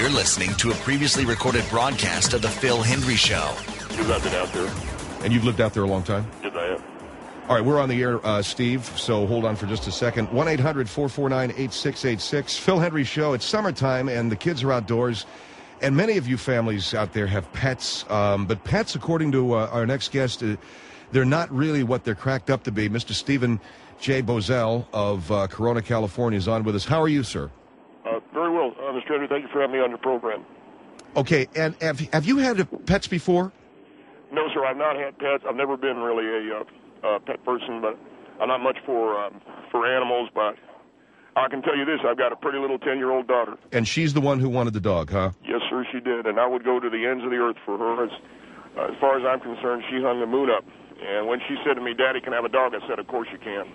You're listening to a previously recorded broadcast of The Phil Hendrie Show. Because I've been out there. And you've lived out there a long time? Yes, I have. All right, we're on the air, Steve, so hold on for just a second. 1-800-449-8686. Phil Hendrie Show. It's summertime, and the kids are outdoors. And many of you families out there have pets. But pets, according to our next guest, they're not really what they're cracked up to be. Mr. Stephen J. Bozell of Corona, California is on with us. How are you, sir? Very well, Mr. Hendrie. Thank you for having me on your program. Okay, and have you had pets before? No, sir, I've not had pets. I've never been really a pet person, but I'm not much for animals. But I can tell you this, I've got a pretty little 10-year-old daughter. And she's the one who wanted the dog, huh? Yes, sir, she did. And I would go to the ends of the earth for her. As far as I'm concerned, she hung the moon up. And when she said to me, Daddy, can I have a dog? I said, of course you can.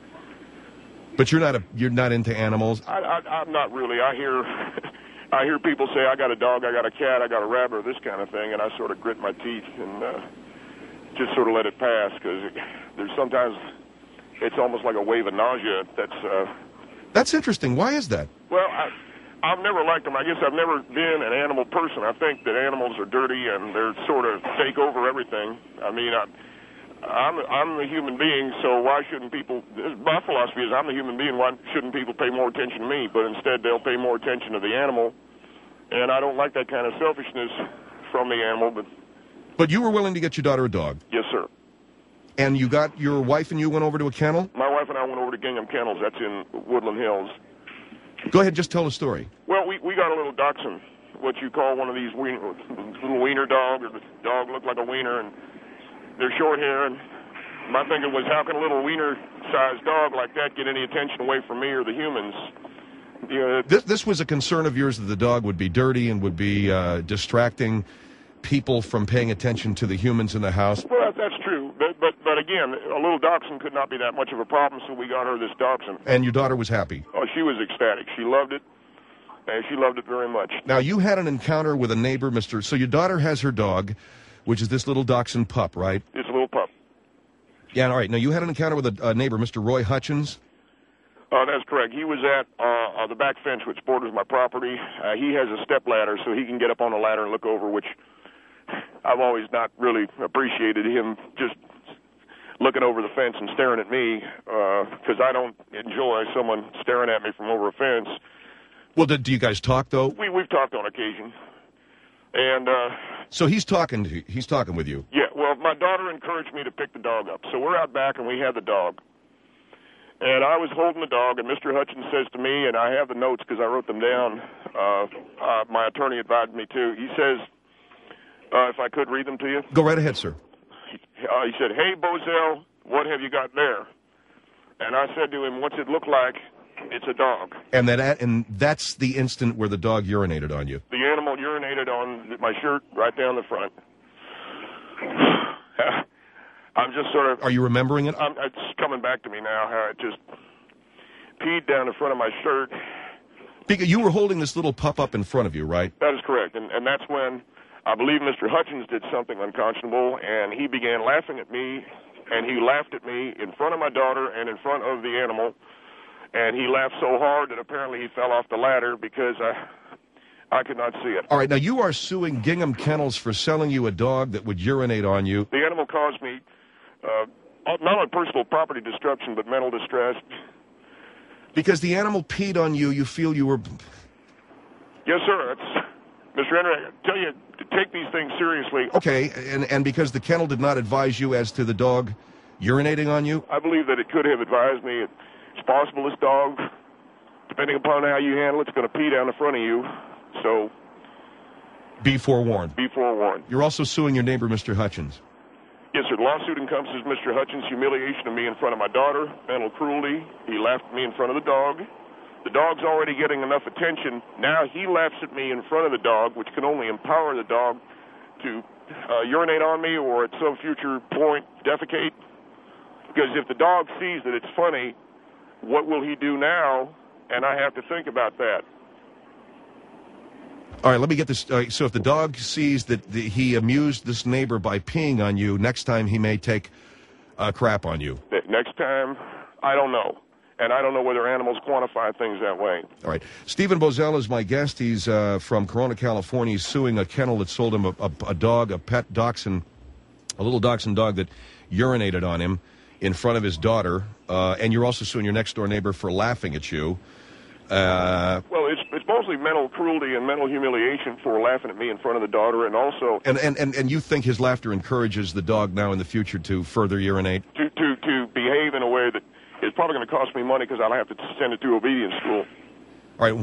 But you're not into animals? I'm not really. I hear people say, I got a dog, I got a cat, I got a rabbit, or this kind of thing, and I sort of grit my teeth and just sort of let it pass, because there's sometimes it's almost like a wave of nausea. That's interesting. Why is that? Well, I've never liked them. I guess I've never been an animal person. I think that animals are dirty and they're sort of take over everything. I mean, I'm the human being, so why shouldn't people, my philosophy is I'm the human being, why shouldn't people pay more attention to me? But instead they'll pay more attention to the animal, and I don't like that kind of selfishness from the animal. But you were willing to get your daughter a dog? Yes, sir. And you got your wife and you went over to a kennel? My wife and I went over to Gingham Kennels. That's in Woodland Hills. Go ahead, just tell a story. Well, we got a little dachshund, what you call one of these little wiener dogs, or the dog looked like a wiener, and they're short hair, and my thinking was, how can a little wiener-sized dog like that get any attention away from me or the humans? This was a concern of yours, that the dog would be dirty and would be distracting people from paying attention to the humans in the house? Well, that's true. But again, a little dachshund could not be that much of a problem, so we got her this dachshund. And your daughter was happy? Oh, she was ecstatic. She loved it, and she loved it very much. Now, you had an encounter with a neighbor, So your daughter has her dog, which is this little dachshund pup, right? It's a little pup. Yeah, all right. Now, you had an encounter with a neighbor, Mr. Roy Hutchins? That's correct. He was at the back fence, which borders my property. He has a step ladder, so he can get up on the ladder and look over, which I've always not really appreciated him just looking over the fence and staring at me, because I don't enjoy someone staring at me from over a fence. Well, do you guys talk, though? We've talked on occasion. And so he's talking with you? Yeah, well, my daughter encouraged me to pick the dog up. So we're out back, and we had the dog. And I was holding the dog, and Mr. Hutchins says to me, and I have the notes because I wrote them down. My attorney advised me to. He says, if I could read them to you. Go right ahead, sir. He said, hey, Bozell, what have you got there? And I said to him, what's it look like? It's a dog. And that's the instant where the dog urinated on you? The animal urinated on my shirt right down the front. I'm just sort of... Are you remembering it? It's coming back to me now, how it just peed down the front of my shirt. Because you were holding this little pup up in front of you, right? That is correct. And that's when I believe Mr. Hutchins did something unconscionable, and he began laughing at me, and he laughed at me in front of my daughter and in front of the animal, and he laughed so hard that apparently he fell off the ladder because I could not see it. All right, now you are suing Gingham Kennels for selling you a dog that would urinate on you. The animal caused me not only personal property destruction, but mental distress. Because the animal peed on you, you feel you were... Yes, sir. Mr. Hendrie, I tell you to take these things seriously. Okay, and because the kennel did not advise you as to the dog urinating on you? I believe that it could have advised me. It's possible this dog, depending upon how you handle it, it's going to pee down the front of you. So... Be forewarned. Be forewarned. You're also suing your neighbor, Mr. Hutchins. Yes, sir. The lawsuit encompasses Mr. Hutchins' humiliation of me in front of my daughter, mental cruelty. He laughed at me in front of the dog. The dog's already getting enough attention. Now he laughs at me in front of the dog, which can only empower the dog to urinate on me or at some future point defecate. Because if the dog sees that it's funny, what will he do now? And I have to think about that. All right, let me get this. So if the dog sees that he amused this neighbor by peeing on you, next time he may take a crap on you. Next time, I don't know. and I don't know whether animals quantify things that way. All right. Stephen Bozell is my guest. He's from Corona, California. He's suing a kennel that sold him a dog, a pet dachshund, a little dachshund dog that urinated on him in front of his daughter. And you're also suing your next-door neighbor for laughing at you. Well, it's mostly mental cruelty and mental humiliation for laughing at me in front of the daughter, and also... And you think his laughter encourages the dog now in the future to further urinate? To behave in a way that is probably going to cost me money because I'll have to send it to obedience school. All right,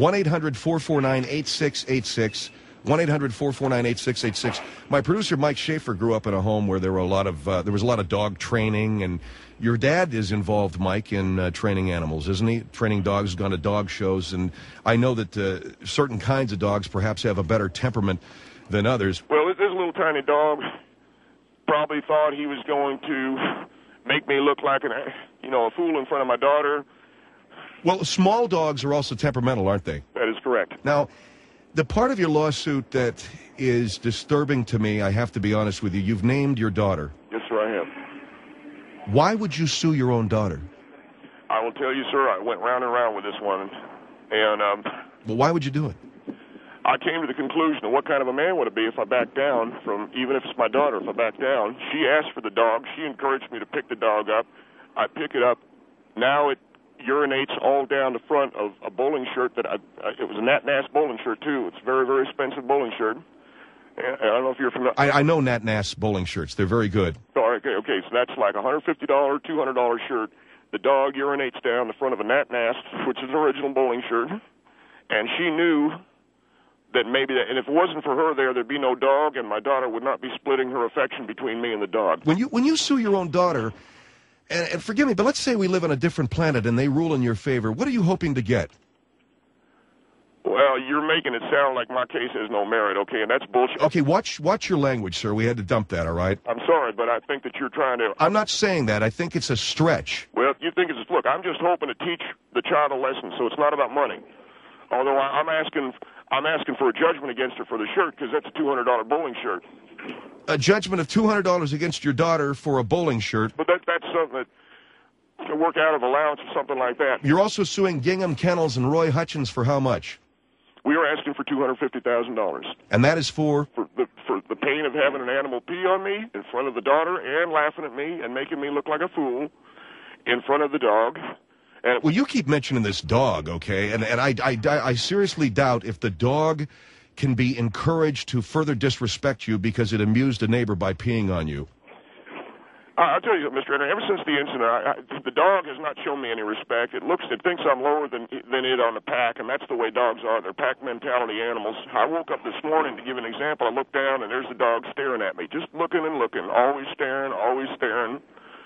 1-800-449-8686. 1-800-449-8686. My producer, Mike Schaefer, grew up in a home where there was a lot of dog training, and your dad is involved, Mike, in training animals, isn't he? Training dogs, gone to dog shows, and I know that certain kinds of dogs perhaps have a better temperament than others. Well, this little tiny dog probably thought he was going to make me look like a fool in front of my daughter. Well, small dogs are also temperamental, aren't they? That is correct. Now, the part of your lawsuit that is disturbing to me, I have to be honest with you, you've named your daughter. Yes, sir, I have. Why would you sue your own daughter? I will tell you, sir, I went round and round with this one, and... Well, why would you do it? I came to the conclusion of what kind of a man would it be if I backed down from, even if it's my daughter, if I backed down. She asked for the dog. She encouraged me to pick the dog up. I pick it up. Now it urinates all down the front of a bowling shirt that it was a Nat Nass bowling shirt, too. It's a very, very expensive bowling shirt. And I don't know if you're familiar. I know Nat Nass bowling shirts. They're very good. Oh, okay, so that's like a $150, $200 shirt. The dog urinates down the front of a Nat Nass, which is an original bowling shirt. And she knew that and if it wasn't for her there'd be no dog, and my daughter would not be splitting her affection between me and the dog. When you sue your own daughter, and forgive me, but let's say we live on a different planet and they rule in your favor, what are you hoping to get? Well, you're making it sound like my case has no merit, okay, and that's bullshit. Okay, watch your language, sir. We had to dump that, all right? I'm sorry, but I think that you're trying to... I'm not saying that. I think it's a stretch. Well, you think it's... Look, I'm just hoping to teach the child a lesson, so it's not about money. Although I'm asking for a judgment against her for the shirt, because that's a $200 bowling shirt. A judgment of $200 against your daughter for a bowling shirt. But that's something that can work out of allowance or something like that. You're also suing Gingham Kennels and Roy Hutchins for how much? We are asking for $250,000. And that is for the pain of having an animal pee on me in front of the daughter and laughing at me and making me look like a fool in front of the dog. And well, you keep mentioning this dog, okay? And I seriously doubt if the dog can be encouraged to further disrespect you because it amused a neighbor by peeing on you. I'll tell you, Mr. Edner, ever since the incident, the dog has not shown me any respect. It thinks I'm lower than it on the pack, and that's the way dogs are. They're pack mentality animals. I woke up this morning, to give an example, I looked down, and there's the dog staring at me, just looking and looking, always staring, always staring.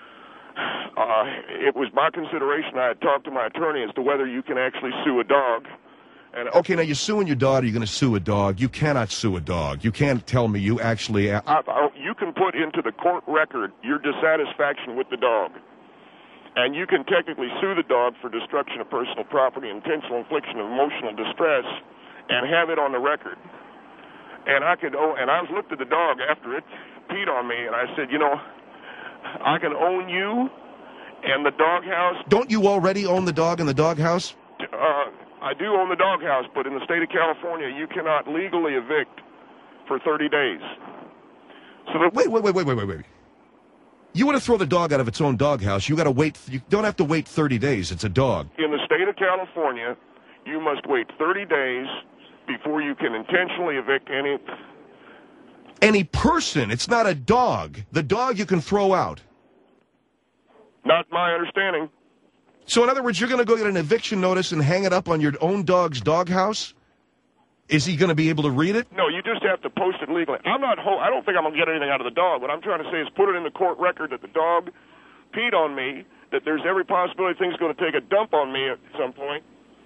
It was my consideration. I had talked to my attorney as to whether you can actually sue a dog. And okay, now you're suing your daughter. You're going to sue a dog. You cannot sue a dog. You can't tell me you actually... you can put into the court record your dissatisfaction with the dog. And you can technically sue the dog for destruction of personal property, intentional infliction of emotional distress, and have it on the record. And I looked at the dog after it peed on me, and I said, I can own you and the doghouse. Don't you already own the dog and the doghouse? I do own the doghouse, but in the state of California, you cannot legally evict for 30 days. So Wait. You want to throw the dog out of its own doghouse, you got to wait. You don't have to wait 30 days. It's a dog. In the state of California, you must wait 30 days before you can intentionally evict any person. It's not a dog. The dog you can throw out. Not my understanding. So, in other words, you're going to go get an eviction notice and hang it up on your own dog's doghouse? Is he going to be able to read it? No, you just have to post it legally. I don't think I'm going to get anything out of the dog. What I'm trying to say is put it in the court record that the dog peed on me, that there's every possibility thing's going to take a dump on me at some point.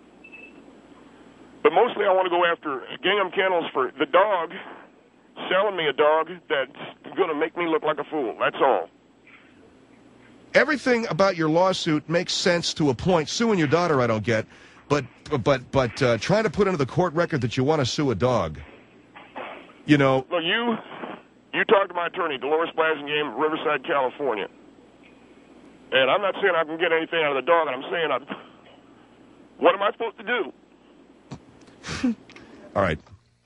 But mostly I want to go after Gingham Kennels for the dog selling me a dog that's going to make me look like a fool. That's all. Everything about your lawsuit makes sense to a point. Suing your daughter, I don't get, but trying to put into the court record that you want to sue a dog, Well, you talked to my attorney, Dolores Blasingame, Riverside, California, and I'm not saying I can get anything out of the dog. I'm saying What am I supposed to do? All right.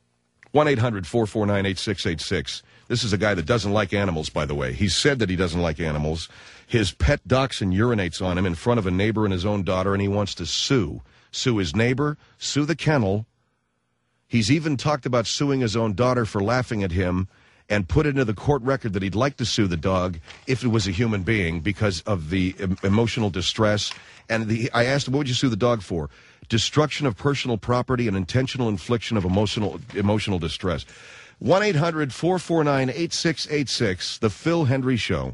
1-800-449-8686. This is a guy that doesn't like animals, by the way. He said that he doesn't like animals. His pet dachshund urinates on him in front of a neighbor and his own daughter, and he wants to sue. Sue his neighbor, sue the kennel. He's even talked about suing his own daughter for laughing at him and put into the court record that he'd like to sue the dog if it was a human being because of the emotional distress. And I asked him, what would you sue the dog for? Destruction of personal property and intentional infliction of emotional distress. 1-800-449-8686, The Phil Hendrie Show.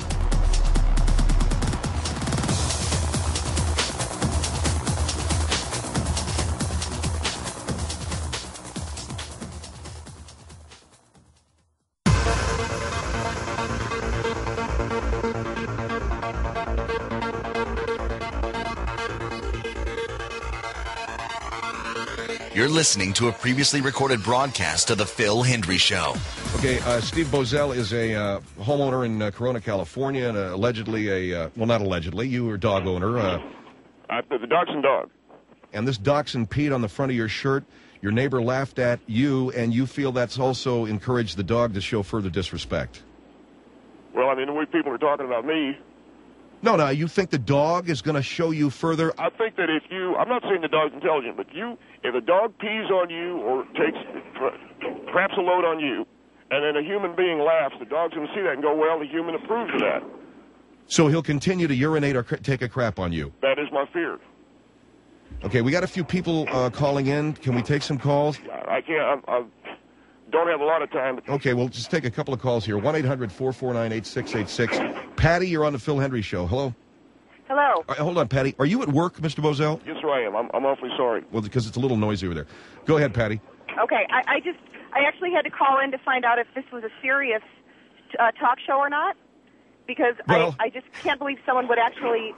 You're listening to a previously recorded broadcast of The Phil Hendrie Show. Okay, Steve Bozell is a homeowner in Corona, California, and allegedly well, not allegedly, you were a dog owner. The dachshund dog. And this dachshund peed on the front of your shirt. Your neighbor laughed at you, and you feel that's also encouraged the dog to show further disrespect. Well, I mean, the way people are talking about me. No, you think the dog is going to show you further? I think that I'm not saying the dog's intelligent, but if a dog pees on you or takes craps a load on you, and then a human being laughs, the dog's going to see that and go, well, the human approves of that. So he'll continue to urinate or take a crap on you? That is my fear. Okay, we got a few people calling in. Can we take some calls? I can't. I don't have a lot of time. Okay, we'll just take a couple of calls here. 1-800-449-8686. Patty, you're on the Phil Hendrie Show. Hello? Hello. Hold on, Patty. Are you at work, Mr. Bozell? Yes, sir, I am. I'm awfully sorry. Well, because it's a little noisy over there. Go ahead, Patty. Okay, I actually had to call in to find out if this was a serious talk show or not, because I just can't believe someone would actually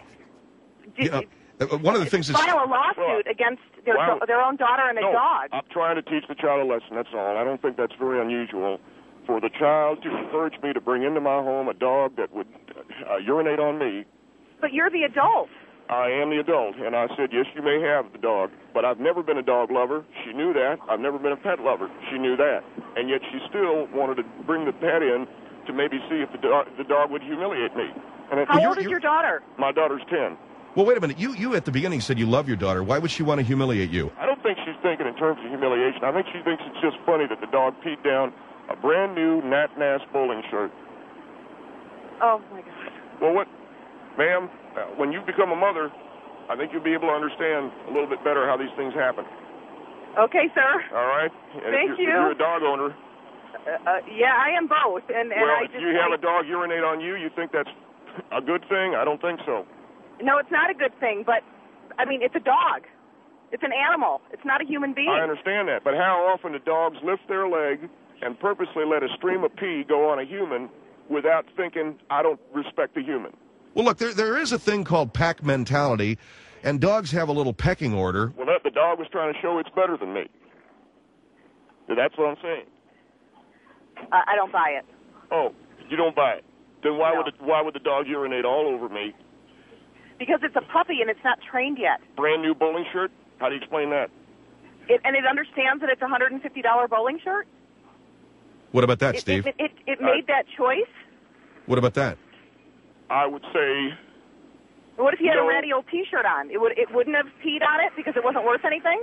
one of the things is file a lawsuit against their own daughter and a dog. I'm trying to teach the child a lesson, that's all. I don't think that's very unusual for the child to encourage me to bring into my home a dog that would urinate on me. But you're the adult. I am the adult, and I said, yes, you may have the dog, but I've never been a dog lover. She knew that. I've never been a pet lover. She knew that. And yet she still wanted to bring the pet in to maybe see if the dog would humiliate me. And How old is your daughter? My daughter's 10. Well, wait a minute. You at the beginning said you love your daughter. Why would she want to humiliate you? I don't think she's thinking in terms of humiliation. I think she thinks it's just funny that the dog peed down a brand-new Nat Nass bowling shirt. Oh, my God. Well, ma'am, when you become a mother, I think you'll be able to understand a little bit better how these things happen. Okay, sir. All right? Thank you. If you're a dog owner. Yeah, I am both. And if you have a dog urinate on you, you think that's a good thing? I don't think so. No, it's not a good thing, but, I mean, it's a dog. It's an animal. It's not a human being. I understand that, but how often do dogs lift their leg and purposely let a stream of pee go on a human without thinking, I don't respect the human? Well, look, there is a thing called pack mentality, and dogs have a little pecking order. Well, the dog was trying to show it's better than me. That's what I'm saying. I don't buy it. Oh, you don't buy it? Then why would the dog urinate all over me? Because it's a puppy and it's not trained yet. Brand new bowling shirt? How do you explain that? And it understands that it's a $150 bowling shirt? What about that, Steve? It made that choice? What about that? I would say... What if he had a ratty old T-shirt on? It wouldn't have peed on it because it wasn't worth anything?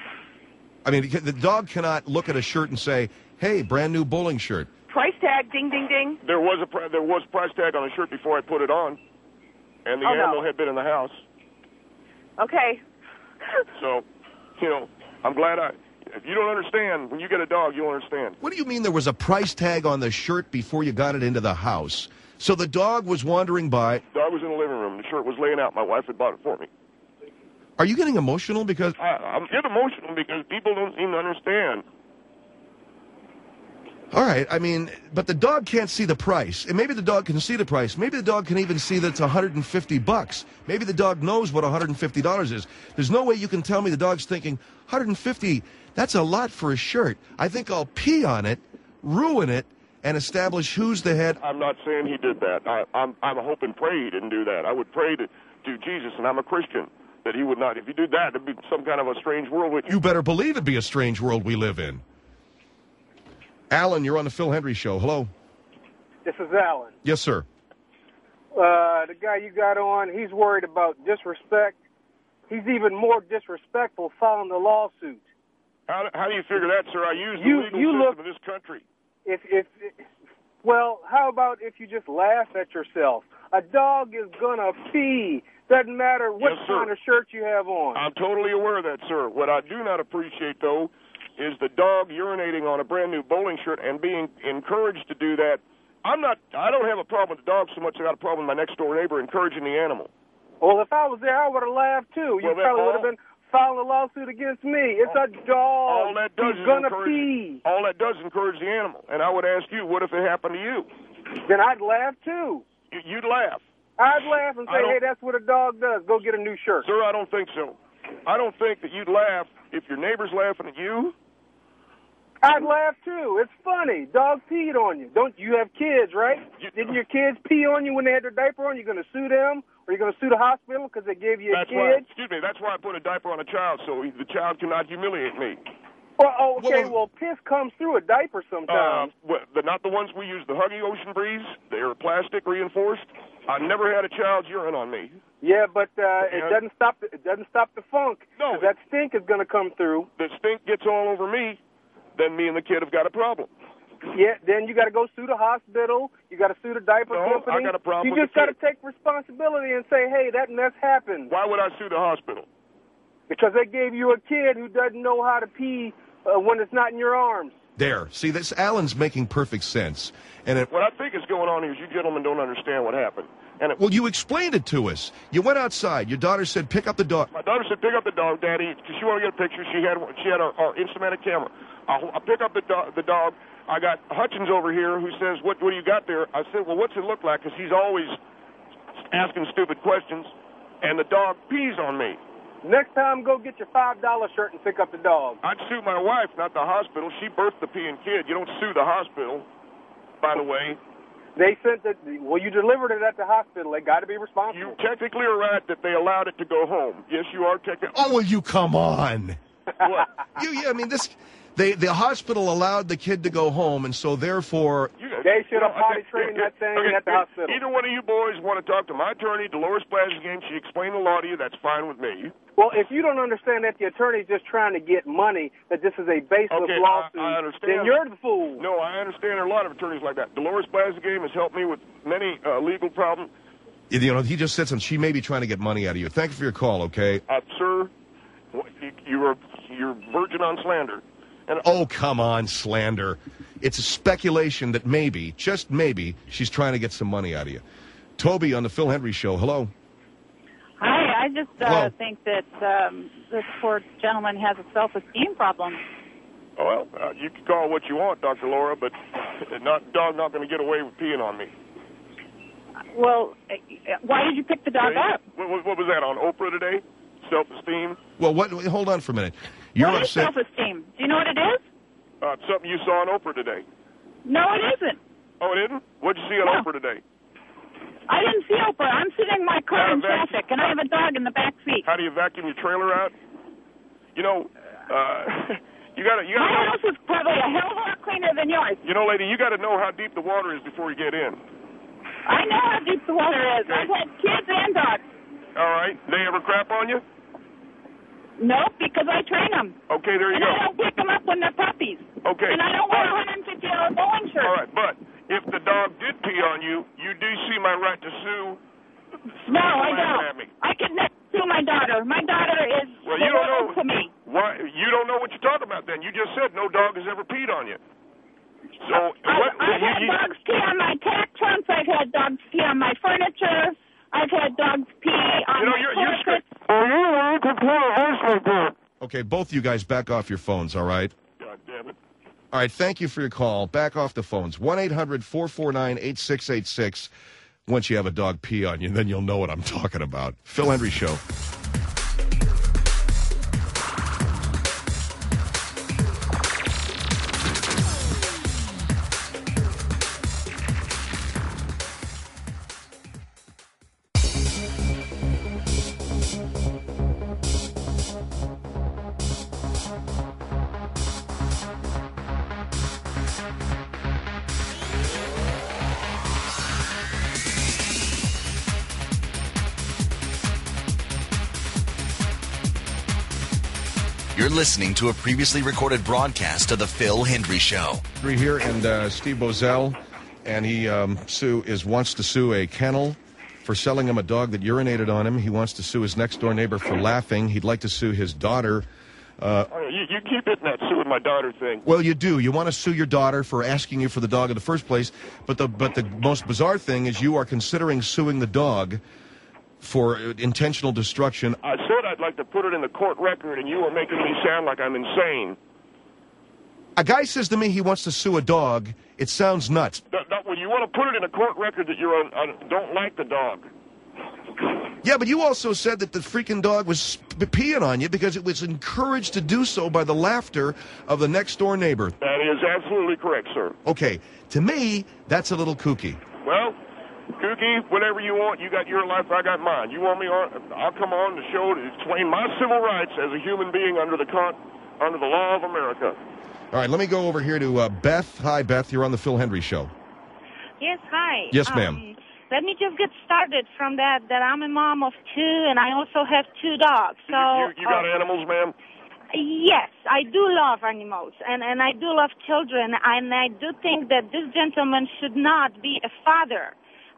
I mean, the dog cannot look at a shirt and say, hey, brand new bowling shirt. Price tag, ding, ding, ding. There was a price tag on the shirt before I put it on, and the animal had been in the house. Okay. So, I'm glad if you don't understand, when you get a dog, you'll understand. What do you mean there was a price tag on the shirt before you got it into the house? So the dog was wandering by. The dog was in the living room. The shirt was laying out. My wife had bought it for me. Are you getting emotional? Because I'm getting emotional because people don't seem to understand. All right, I mean, but the dog can't see the price. And maybe the dog can see the price. Maybe the dog can even see that it's $150. Maybe the dog knows what $150 is. There's no way you can tell me the dog's thinking, $150, that's a lot for a shirt. I think I'll pee on it, ruin it, and establish who's the head. I'm not saying he did that. I'm hope and pray he didn't do that. I would pray to Jesus, and I'm a Christian, that he would not. If you do that, it'd be some kind of a strange world. You better believe it'd be a strange world we live in. Alan, you're on the Phil Hendry Show. Hello. This is Alan. Yes, sir. The guy you got on, he's worried about disrespect. He's even more disrespectful following the lawsuit. How do you figure that, sir? I use the legal system in this country. Well, how about if you just laugh at yourself? A dog is gonna pee. Doesn't matter what kind of shirt you have on. I'm totally aware of that, sir. What I do not appreciate, though, is the dog urinating on a brand new bowling shirt and being encouraged to do that. I don't have a problem with the dog so much. I got a problem with my next door neighbor encouraging the animal. Well, if I was there, I would have laughed too. You probably would have been filing a lawsuit against me. It's a dog. All that does He's is gonna encourage, pee. All that does is encourage the animal. And I would ask you, what if it happened to you? Then I'd laugh too. You'd laugh. I'd laugh and say, hey, that's what a dog does. Go get a new shirt. Sir, I don't think so. I don't think that you'd laugh if your neighbor's laughing at you. I'd laugh too. It's funny. Dog peed on you. Don't you have kids, right? Didn't your kids pee on you when they had their diaper on? You going to sue them? Or you going to sue the hospital because they gave you a kid? That's why I put a diaper on a child, so the child cannot humiliate me. Well, piss comes through a diaper sometimes. Not the ones we use, the Huggy Ocean Breeze. They're plastic reinforced. I never had a child's urine on me. Yeah, but it doesn't stop the funk. No, that stink is going to come through. The stink gets all over me. Then me and the kid have got a problem. Yeah, then you got to go sue the hospital. You got to sue the diaper company. I got a problem. You just got to take responsibility and say, hey, that mess happened. Why would I sue the hospital? Because they gave you a kid who doesn't know how to pee when it's not in your arms. There. See, this Alan's making perfect sense. And what I think is going on here is you gentlemen don't understand what happened. Well, you explained it to us. You went outside. Your daughter said, pick up the dog. My daughter said, pick up the dog, Daddy, because she wanted to get a picture. She had our Instamatic camera. I pick up the dog. I got Hutchins over here who says, what do you got there? I said, well, what's it look like? Because he's always asking stupid questions. And the dog pees on me. Next time, go get your $5 shirt and pick up the dog. I'd sue my wife, not the hospital. She birthed the peeing kid. You don't sue the hospital, by the way. They sent it. Well, you delivered it at the hospital. They got to be responsible. You technically are right that they allowed it to go home. Yes, you are technically. Oh, will you come on? What? The hospital allowed the kid to go home, and so therefore they should have potty trained that thing at the hospital. Either one of you boys want to talk to my attorney, Dolores Blazigan. She explained the law to you. That's fine with me. Well, if you don't understand that the attorney's just trying to get money, that this is a baseless lawsuit, I understand. then you're the fool. No, I understand there are a lot of attorneys like that. Dolores Blazigan has helped me with many legal problems. You know, he just said something. She may be trying to get money out of you. Thank you for your call, okay? Sir, you're virgin on slander. Oh, come on, slander. It's a speculation that maybe, just maybe, she's trying to get some money out of you. Toby on the Phil Hendry Show. Hello. Hi, I just think that this poor gentleman has a self-esteem problem. Well, you can call what you want, Dr. Laura, but dog not going to get away with peeing on me. Well, why did you pick the dog up? What was that, on Oprah today? Self-esteem? Well, hold on for a minute. What is self-esteem? Do you know what it is? Something you saw on Oprah today. No, it isn't. Oh, it isn't? What did you see on Oprah today? I didn't see Oprah. I'm sitting in my car in traffic, and I have a dog in the back seat. How do you vacuum your trailer out? You know, you got to. My house is probably a hell of a lot cleaner than yours. You know, lady, you got to know how deep the water is before you get in. I know how deep the water is. Okay. I've had kids and dogs. All right. They ever crap on you? Nope, because I train them. Okay, there you go. go. And I don't pick them up when they're puppies. Okay. And I don't wear a $150 bowling shirt. All right, but if the dog did pee on you, you do see my right to sue. No, I don't. I could never sue my daughter. My daughter is loyal to me. Why? You don't know what you're talking about then. You just said no dog has ever peed on you. So I've had dogs pee on my tack trunks. I've had dogs pee on my furniture. I've had dogs pee on my carpet. Okay, both you guys back off your phones, all right? God damn it. All right, thank you for your call. Back off the phones. 1-800-449-8686. Once you have a dog pee on you, then you'll know what I'm talking about. Phil Hendry Show. You're listening to a previously recorded broadcast of The Phil Hendrie Show. Here, and Steve Bozell, and he wants to sue a kennel for selling him a dog that urinated on him. He wants to sue his next-door neighbor for laughing. He'd like to sue his daughter. You keep hitting that suing my daughter thing. Well, you do. You want to sue your daughter for asking you for the dog in the first place, but the most bizarre thing is you are considering suing the dog for intentional destruction. I said I'd like to put it in the court record, and you are making me sound like I'm insane. A guy says to me he wants to sue a dog. It sounds nuts. Well, you want to put it in a court record that you don't like the dog. Yeah, but you also said that the freaking dog was peeing on you because it was encouraged to do so by the laughter of the next-door neighbor. That is absolutely correct, sir. Okay, to me, that's a little kooky. Well, kooky, whatever you want. You got your life, I got mine. You want me on? I'll come on the show to explain my civil rights as a human being under the law of America. All right, let me go over here to Beth. Hi, Beth. You're on the Phil Hendrie Show. Yes, hi. Yes, ma'am. Let me just get started from that I'm a mom of two, and I also have two dogs. So you got animals, ma'am? Yes, I do love animals, and I do love children, and I do think that this gentleman should not be a father.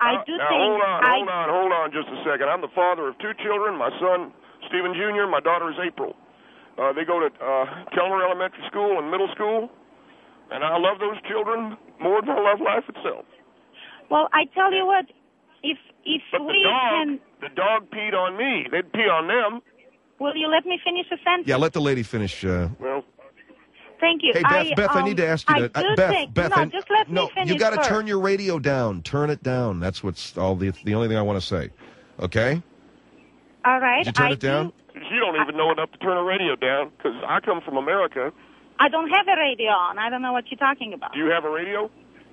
Hold on just a second. I'm the father of two children, my son, Stephen Jr., my daughter is April. They go to Kellner Elementary School and middle school, and I love those children more than I love life itself. Well, I tell you what, if but the dog peed on me. They'd pee on them. Will you let me finish a sentence? Yeah, let the lady finish. Well, thank you. Hey, Beth, I need to ask you that. Beth, just let me finish. You got to turn your radio down. Turn it down. That's what's the only thing I want to say. Okay? All right. Did you turn it down? You don't even know enough to turn a radio down, because I come from America. I don't have a radio on. I don't know what you're talking about. Do you have a radio?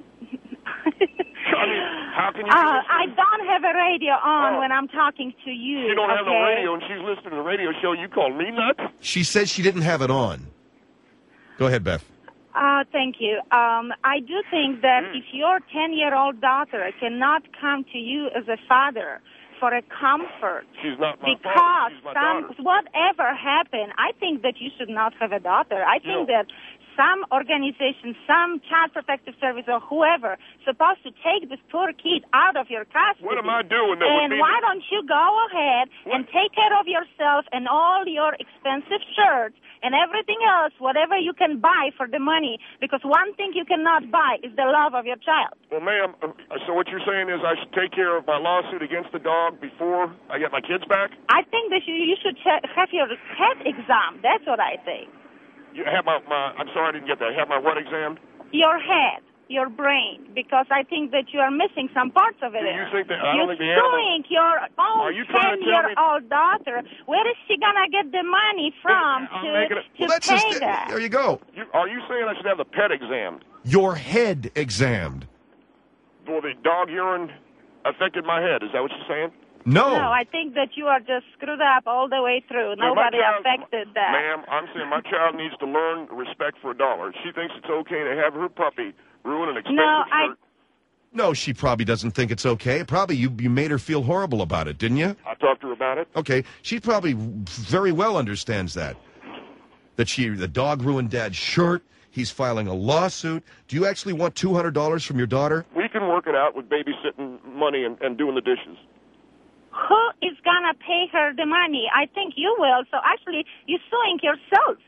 I mean, how can you? I don't have a radio on when I'm talking to you. You don't have no radio, and she's listening to the radio show. You call me nuts? She says she didn't have it on. Go ahead, Beth. Thank you. I do think that if your 10-year-old daughter cannot come to you as a father for a comfort, she's not my father. She's my daughter. Whatever happened, I think that you should not have a daughter. I think that some organization, some child protective service or whoever supposed to take this poor kid out of your custody. What am I doing? And why don't you go ahead and take care of yourself and all your expensive shirts and everything else, whatever you can buy for the money, because one thing you cannot buy is the love of your child. Well, ma'am, so what you're saying is I should take care of my lawsuit against the dog before I get my kids back? I think that you should have your head exam. That's what I think. You have I'm sorry, I didn't get that. Have my what examined? Your head, your brain, because I think that you are missing some parts of it. Do you think that I don't think the animal... You're suing your own 10-year-old daughter. Where is she going to get the money from to pay that? There you go. Are you saying I should have the pet examined? Your head examined. Well, the dog urine affected my head. Is that what you're saying? No, I think that you are just screwed up all the way through. Nobody affected that. Ma'am, I'm saying my child needs to learn respect for a dollar. She thinks it's okay to have her puppy ruin an expensive shirt. No, she probably doesn't think it's okay. Probably you made her feel horrible about it, didn't you? I talked to her about it. Okay, she probably very well understands that. That the dog ruined Dad's shirt. He's filing a lawsuit. Do you actually want $200 from your daughter? We can work it out with babysitting money and doing the dishes. Who is going to pay her the money? I think you will. So actually, you're suing yourself.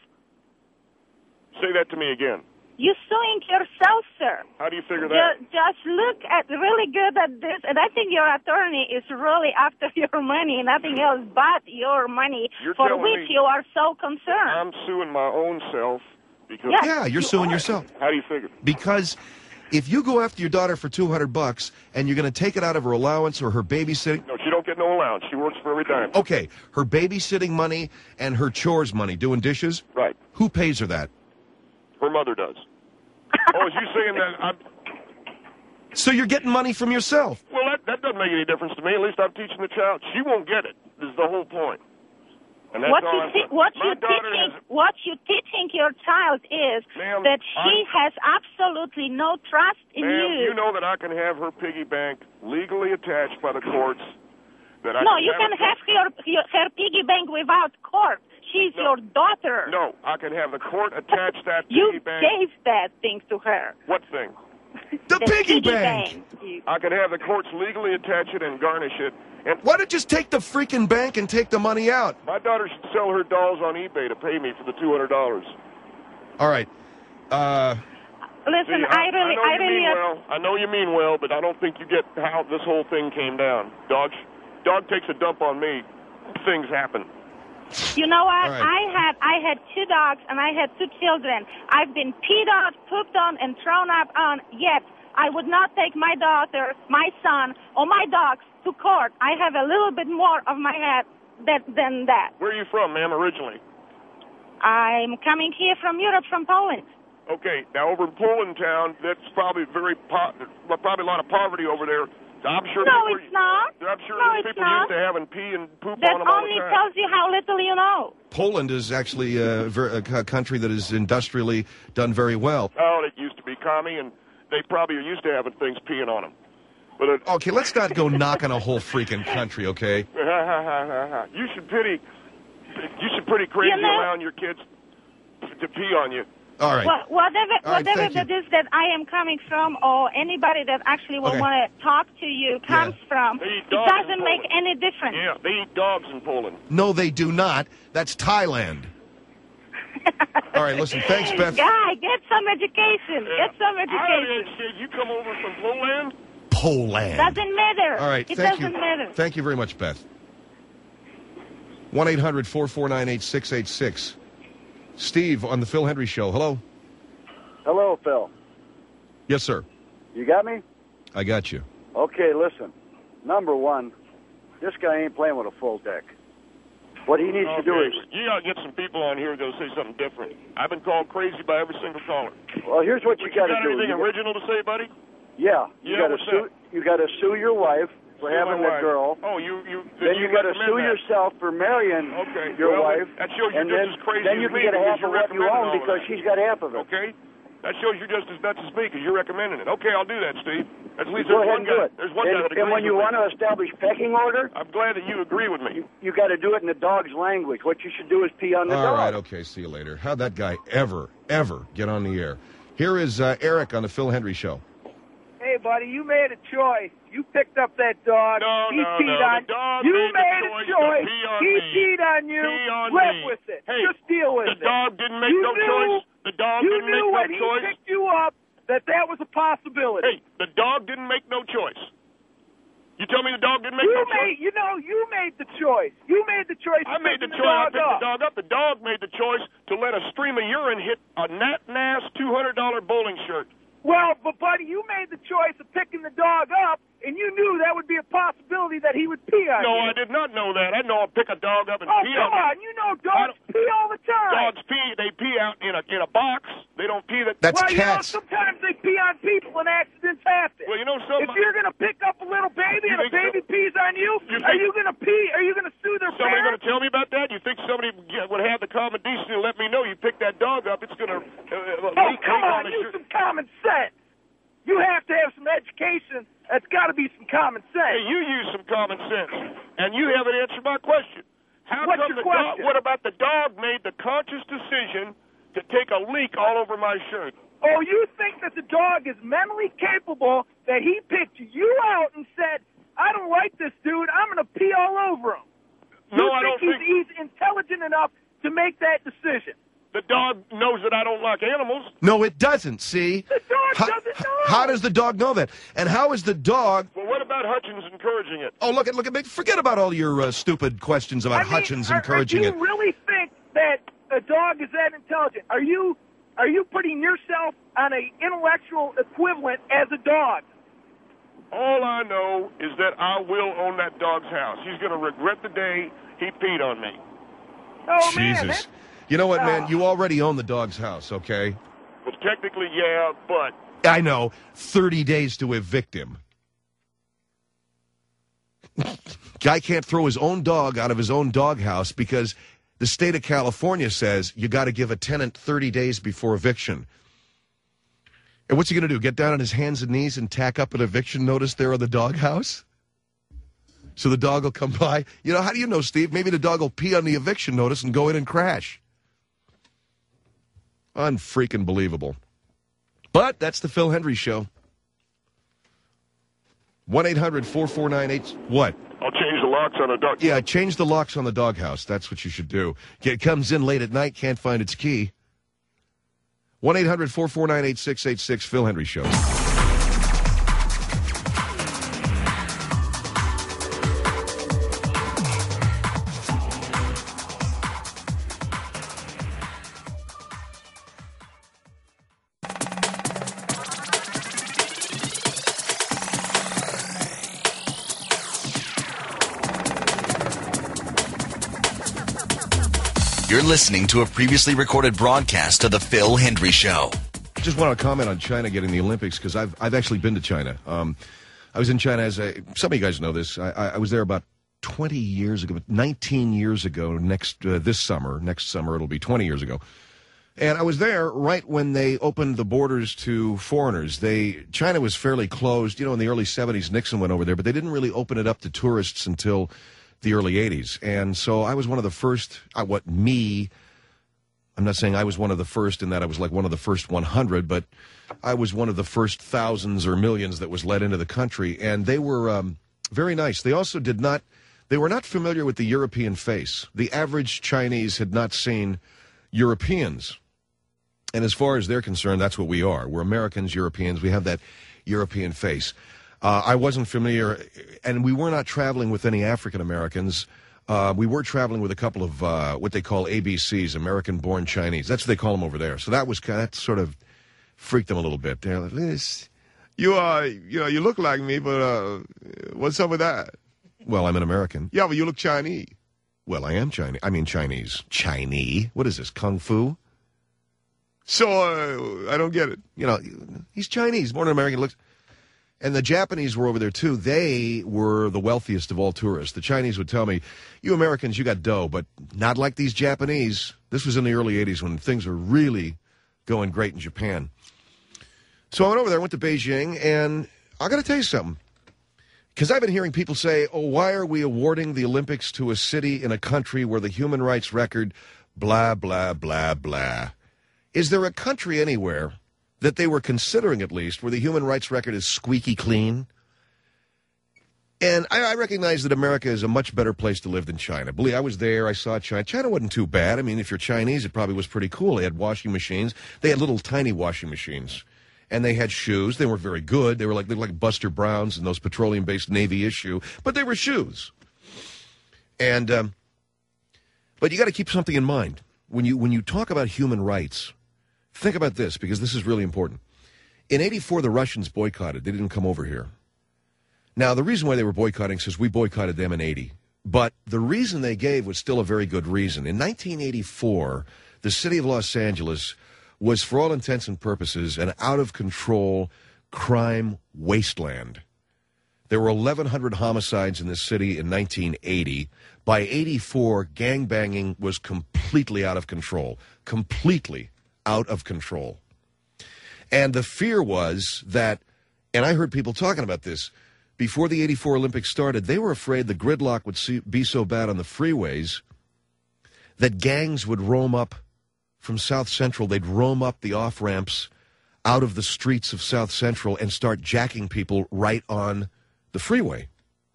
Say that to me again. You're suing yourself, sir. How do you figure that? Just look really good at this. And I think your attorney is really after your money, nothing else but your money, for which you are so concerned. I'm suing my own self. Because yeah, you're suing yourself. How do you figure? Because if you go after your daughter for $200 and you're going to take it out of her allowance or her babysitting... No, she don't get no allowance. She works for every dime. Okay, her babysitting money and her chores money, doing dishes? Right. Who pays her that? Her mother does. Oh, is you saying that So you're getting money from yourself? Well, that doesn't make any difference to me. At least I'm teaching the child. She won't get it. This is the whole point. And that's what you're teaching your child is that she has absolutely no trust in you. You know that I can have her piggy bank legally attached by the courts. You can have her piggy bank without court. She's your daughter. No, I can have the court attach that You piggy bank. gave that thing to her. What thing? The piggy bank. I can have the courts legally attach it and garnish it. And why don't you just take the freaking bank and take the money out? My daughter should sell her dolls on eBay to pay me for the $200. All right. Listen, I know you mean well, but I don't think you get how this whole thing came down. Dog takes a dump on me. Things happen. You know what? Right. I had 2 dogs and I had 2 children. I've been peed on, pooped on, and thrown up on. Yet I would not take my daughter, my son, or my dogs to court. I have a little bit more of my head than that. Where are you from, ma'am, originally? I'm coming here from Europe, from Poland. Okay, now over in Poland town, that's probably probably a lot of poverty over there. I'm sure. No, it's not. I'm sure no, people not. used to having pee and poop that on them all the only time. tells you how little you know. Poland is actually a country that is industrially done very well. Oh, it used to be commie, and they probably are used to having things peeing on them. But okay, let's not go knocking a whole freaking country, okay? You should pretty crazy allowing your kids to pee on you. All right. Well, whatever right, that is that I am coming from, or anybody that actually will want to talk to you comes from, it doesn't make any difference. Yeah, they eat dogs in Poland. No, they do not. That's Thailand. All right, listen, thanks, Beth. Guy, get some education. Yeah. Get some education. You come over from Poland? Poland. Doesn't matter. All right, it thank doesn't matter. Thank you very much, Beth. 1-800-449-8686. Steve on the Phil Hendry Show. Hello. Hello, Phil. Yes, sir. You got me? I got you. Okay, listen. Number one, this guy ain't playing with a full deck. What he needs to do is... You got to get some people on here that'll say something different. I've been called crazy by every single caller. Well, here's what you got to do. You got anything original to say, buddy? Yeah. You got to sue your wife for having that girl. Oh, then you got to sue yourself for marrying your wife. That shows you're just as crazy then you as can me get half of because what you own because she's got half of it. Okay? That shows you're just as nuts as me because you're recommending it. Okay, I'll do that, Steve. At least Go ahead and do it. There's one guy that agrees and when you want to establish pecking order, I'm glad that you agree with me. You got to do it in the dog's language. What you should do is pee on the dog. All right, okay, see you later. How'd that guy ever get on the air? Here is Eric on the Phil Hendry Show. Hey, buddy, you made a choice. You picked up that dog. He peed on you. You made a choice. He peed on you. Live with it. Hey, just deal with it. The dog didn't make no choice. The dog didn't make no choice. You knew when he picked you up that was a possibility. Hey, the dog didn't make no choice. You tell me the dog didn't make no choice? You made the choice. You made the choice. I made the choice. I picked the dog up. The dog made the choice to let a stream of urine hit a Nat-Nass $200 bowling shirt. Well, but, buddy, you made the choice of picking the dog up, and you knew that would be a possibility that he would pee on you. No, I did not know that. I know I'll pick a dog up and pee on me. Oh, come on. You know dogs pee all the time. Dogs pee. They pee out in a box. They don't pee that. That's cats. You know, sometimes they pee on people and accidents happen. Well, you know something. If you're going to pick up a little baby and a baby pees on you, are you going to pee? Are you going to sue their parents? Somebody going to tell me about that? You think somebody would have the common decency to let me know you picked that dog up? It's going to leak come on. Use some common sense. You have to have some education. That's got to be some common sense. Hey, you use some common sense, and you haven't answered my question. What's your question? What about the dog made the conscious decision to take a leak all over my shirt? Oh, you think that the dog is mentally capable that he picked you out and said, I don't like this dude, I'm going to pee all over him? No, I don't think he's intelligent enough to make that decision. The dog knows that I don't like animals. No, it doesn't, see? The dog doesn't know. How does the dog know that? And how is the dog... Well, what about Hutchins encouraging it? Oh, look at me. Forget about all your stupid questions about Hutchins encouraging it. Do you really think that a dog is that intelligent? Are you putting yourself on an intellectual equivalent as a dog? All I know is that I will own that dog's house. He's going to regret the day he peed on me. Oh, Jesus. Man, you know what, man? You already own the dog's house, okay? Well, technically, yeah, but... I know. 30 days to evict him. Guy can't throw his own dog out of his own doghouse because the state of California says you got to give a tenant 30 days before eviction. And what's he going to do? Get down on his hands and knees and tack up an eviction notice there on the doghouse? So the dog will come by. You know, how do you know, Steve? Maybe the dog will pee on the eviction notice and go in and crash. Unfreaking believable. But that's the Phil Hendrie Show. 1-800-449-8... What? I'll change the locks on the dog. Yeah, change the locks on the doghouse. That's what you should do. It comes in late at night, can't find its key. 1-800-449-8686, Phil Hendrie Show. You're listening to a previously recorded broadcast of The Phil Hendrie Show. I just want to comment on China getting the Olympics because I've actually been to China. I was in China some of you guys know this. I was there about 20 years ago, 19 years ago. Next summer it'll be 20 years ago. And I was there right when they opened the borders to foreigners. China was fairly closed. You know, in the early 70s, Nixon went over there, but they didn't really open it up to tourists until the early 80s. And so I was one of the first, I'm not saying I was one of the first in that I was like one of the first 100, but I was one of the first thousands or millions that was let into the country. And they were very nice. They also they were not familiar with the European face. The average Chinese had not seen Europeans. And as far as they're concerned, that's what we are. We're Americans, Europeans. We have that European face. I wasn't familiar, and we were not traveling with any African Americans. We were traveling with a couple of what they call ABCs, American-born Chinese. That's what they call them over there. So that sort of freaked them a little bit. They're like, you look like me, but what's up with that? Well, I'm an American. Yeah, but you look Chinese. Well, I am Chinese. I mean Chinese. Chinese? What is this, Kung Fu? So I don't get it. You know, he's Chinese, born an American. Looks. And the Japanese were over there, too. They were the wealthiest of all tourists. The Chinese would tell me, you Americans, you got dough, but not like these Japanese. This was in the early 80s when things were really going great in Japan. So I went over there, went to Beijing, and I got to tell you something. Because I've been hearing people say, oh, why are we awarding the Olympics to a city in a country where the human rights record, blah, blah, blah, blah. Is there a country anywhere that they were considering, at least, where the human rights record is squeaky clean? And I recognize that America is a much better place to live than China. Believe I was there, I saw China. China wasn't too bad. I mean, if you're Chinese, it probably was pretty cool. They had washing machines. They had little tiny washing machines. And they had shoes. They weren't very good. They were like Buster Browns and those petroleum-based Navy issue. But they were shoes. And but you got to keep something in mind. When you talk about human rights, think about this, because this is really important. In '84, the Russians boycotted. They didn't come over here. Now, the reason why they were boycotting is we boycotted them in '80. But the reason they gave was still a very good reason. In 1984, the city of Los Angeles was, for all intents and purposes, an out-of-control crime wasteland. There were 1,100 homicides in this city in 1980. By '84, gangbanging was completely out of control. Completely out of control. And the fear was that, and I heard people talking about this, before the '84 Olympics started, they were afraid the gridlock would be so bad on the freeways that gangs would roam up from South Central. They'd roam up the off-ramps out of the streets of South Central and start jacking people right on the freeway.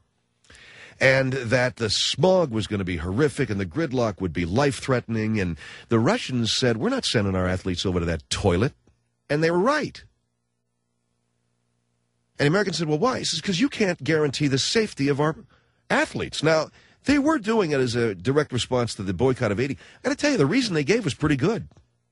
And that the smog was going to be horrific and the gridlock would be life-threatening. And the Russians said, we're not sending our athletes over to that toilet. And they were right. And the Americans said, well, why? He says, because you can't guarantee the safety of our athletes. Now, they were doing it as a direct response to the boycott of '80. I got to tell you, the reason they gave was pretty good.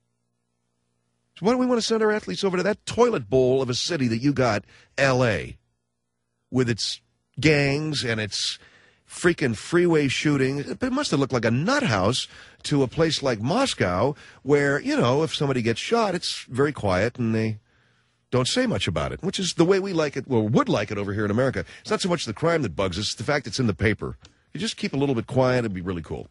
So why do we want to send our athletes over to that toilet bowl of a city that you got, L.A., with its gangs and its freaking freeway shooting? It must have looked like a nut house to a place like Moscow where, you know, if somebody gets shot, it's very quiet and they don't say much about it, which is the way we like it, or would like it over here in America. It's not so much the crime that bugs us, it's the fact it's in the paper. You just keep a little bit quiet, it'd be really cool.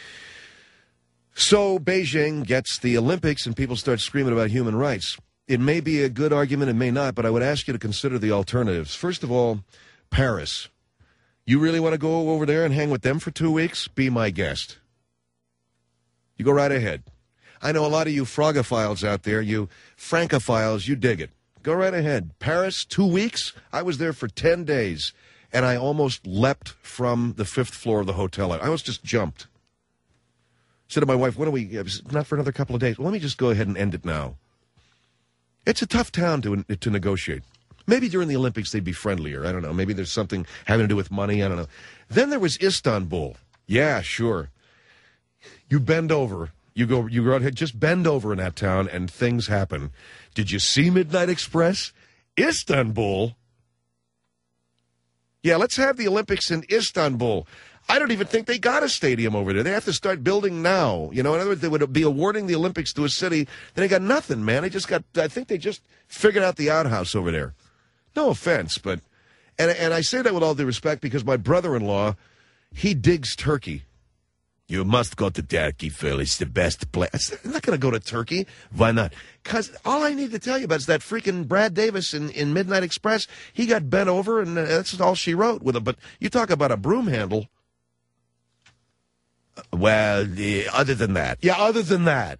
So Beijing gets the Olympics and people start screaming about human rights. It may be a good argument, it may not, but I would ask you to consider the alternatives. First of all, Paris. You really want to go over there and hang with them for 2 weeks? Be my guest. You go right ahead. I know a lot of you Frogophiles out there, you Francophiles, you dig it. Go right ahead. Paris, 2 weeks? I was there for 10 days, and I almost leapt from the 5th floor of the hotel. I almost just jumped. Said to my wife, "What do we, not for another couple of days. Well, let me just go ahead and end it now." It's a tough town to negotiate. Maybe during the Olympics they'd be friendlier. I don't know. Maybe there's something having to do with money. I don't know. Then there was Istanbul. Yeah, sure. You bend over. You go out ahead, just bend over in that town, and things happen. Did you see Midnight Express? Istanbul? Yeah, let's have the Olympics in Istanbul. I don't even think they got a stadium over there. They have to start building now. You know, in other words, they would be awarding the Olympics to a city. Then they got nothing, man. I think they just figured out the outhouse over there. No offense, but, and I say that with all due respect because my brother-in-law, he digs Turkey. You must go to Turkey, Phil. It's the best place. I'm not going to go to Turkey. Why not? Because all I need to tell you about is that freaking Brad Davis in Midnight Express. He got bent over, and that's all she wrote with him. But you talk about a broom handle. Well, other than that. Yeah, other than that.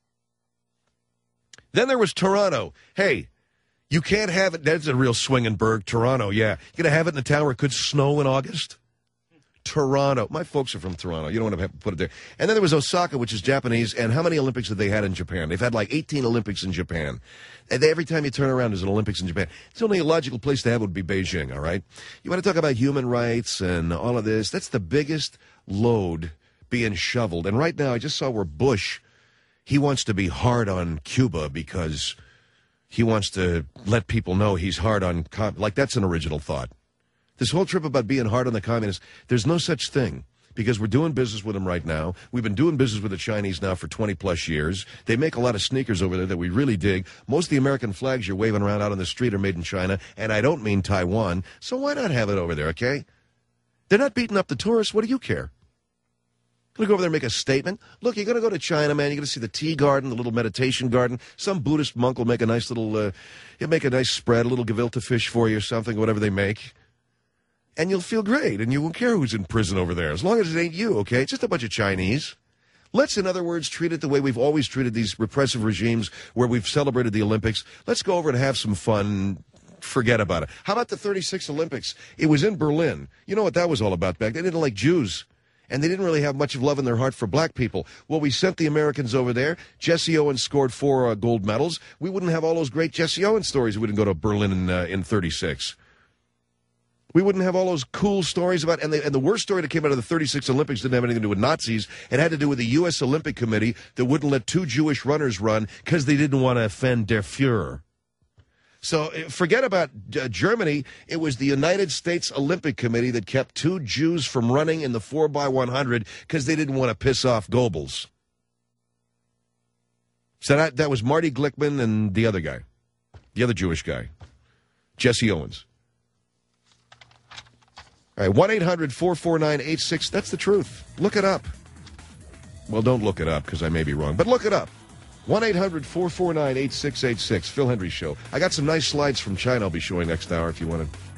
Then there was Toronto. Hey, you can't have it. That's a real swingenberg, Toronto, yeah. You're going to have it in a town where it could snow in August? Toronto. My folks are from Toronto. You don't want to have to put it there. And then there was Osaka, which is Japanese. And how many Olympics have they had in Japan? They've had like 18 Olympics in Japan. And every time you turn around, there's an Olympics in Japan. It's only a logical place to have would be Beijing, all right? You want to talk about human rights and all of this? That's the biggest load being shoveled. And right now, I just saw where Bush, he wants to be hard on Cuba because he wants to let people know he's hard on, like that's an original thought. This whole trip about being hard on the communists, there's no such thing because we're doing business with them right now. We've been doing business with the Chinese now for 20-plus years. They make a lot of sneakers over there that we really dig. Most of the American flags you're waving around out on the street are made in China, and I don't mean Taiwan, so why not have it over there, okay? They're not beating up the tourists. What do you care? Going to go over there and make a statement. Look, you're going to go to China, man. You're going to see the tea garden, the little meditation garden. Some Buddhist monk will make a nice little, he'll make a nice spread, a little gefilte fish for you or something, whatever they make. And you'll feel great, and you won't care who's in prison over there, as long as it ain't you, okay? It's just a bunch of Chinese. Let's, in other words, treat it the way we've always treated these repressive regimes where we've celebrated the Olympics. Let's go over and have some fun. Forget about it. How about the 36 Olympics? It was in Berlin. You know what that was all about back then? They didn't like Jews. And they didn't really have much of love in their heart for black people. Well, we sent the Americans over there. Jesse Owens scored 4 gold medals. We wouldn't have all those great Jesse Owens stories if we didn't go to Berlin in 36. We wouldn't have all those cool stories about, and the worst story that came out of the 36 Olympics didn't have anything to do with Nazis. It had to do with the U.S. Olympic Committee that wouldn't let 2 Jewish runners run because they didn't want to offend der Fuhrer. So forget about Germany. It was the United States Olympic Committee that kept 2 Jews from running in the 4x100 because they didn't want to piss off Goebbels. So that was Marty Glickman and the other guy, the other Jewish guy, Jesse Owens. All right, 1-800-449-86. That's the truth. Look it up. Well, don't look it up because I may be wrong, but look it up. 1-800-449-8686. Phil Hendrie Show. I got some nice slides from China I'll be showing next hour if you want to